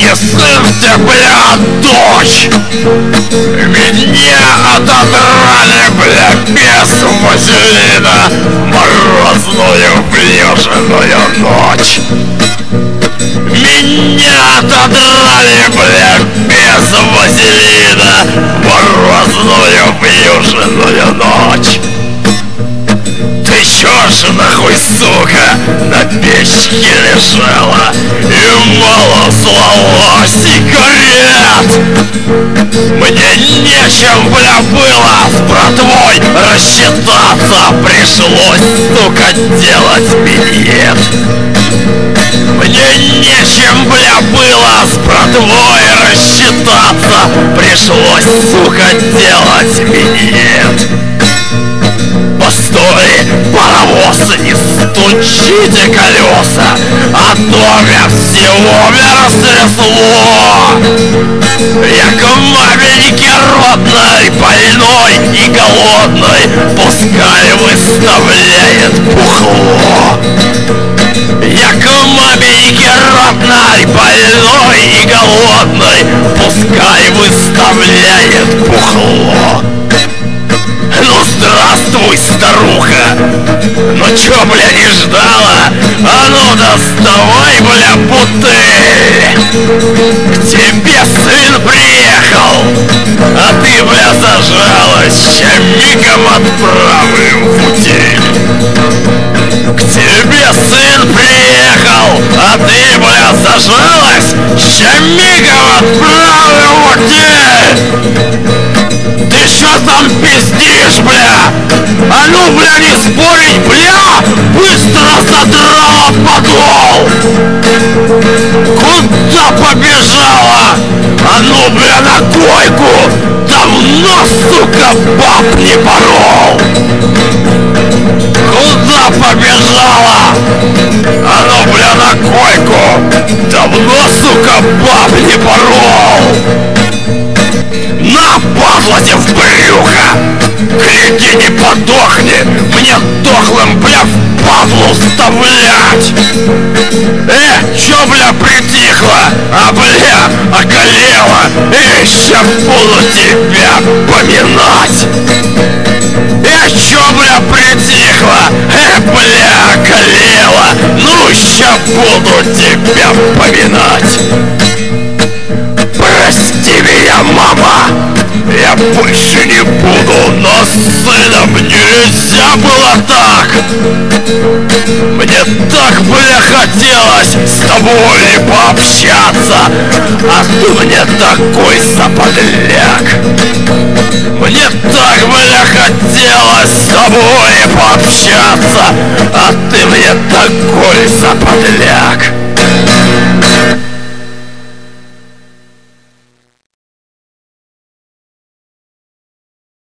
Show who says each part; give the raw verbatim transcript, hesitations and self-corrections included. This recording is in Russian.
Speaker 1: не сын ты, бля, дочь. Меня отодрали, бля, без вазелина морозную бьюженую ночь. Меня отодрали, бля, без вазелина морозную бьюженую ночь. Ты чё ж нахуй, сука, на печке лежала и мало слала сигарет? Мне нечем, бля, было с братвой рассчитаться, пришлось, сука, делать минет. Мне нечем, бля, было с братвой рассчитаться, пришлось, сука, делать минет. Постой, паровоз, не стучите колеса, а то меня всего растрясло. Я к маменьке родной, больной и голодной, пускай выставляет бухло. Я к маменьке родной, больной и голодной, пускай выставляет бухло. Ну здравствуй, старуха! Ну чё, бля, не ждала? А ну доставай, бля, бутыль! К тебе сын приехал, а ты, бля, зажалась, ща мигом отправим в утиль. К тебе сын приехал, а ты, бля, зажалась, ща мигом отправим в утиль. Ты что там пиздишь, бля? А ну, бля, не спорить, бля! Быстро задрала подол! Куда побежала? А ну, бля, на койку! Давно, сука, баб не порол! Куда побежала? А ну, бля, на койку! Давно, сука, баб не порол! На, падла, тебе в брюхо! Гляди, не подохни! Мне дохлым, бля, в падлу вставлять! Э, чё, бля, притихла? А, бля, околела! Э, ща буду тебя поминать! Э, чё, бля, притихла? Э, бля, околела! Ну, ща буду тебя поминать! Прости меня, мама, я больше не буду, но с сыном нельзя было так. Мне так, бля, хотелось с тобой пообщаться, а ты мне такой заподляк. Мне так, бля, хотелось с тобой пообщаться, а ты мне такой заподляк.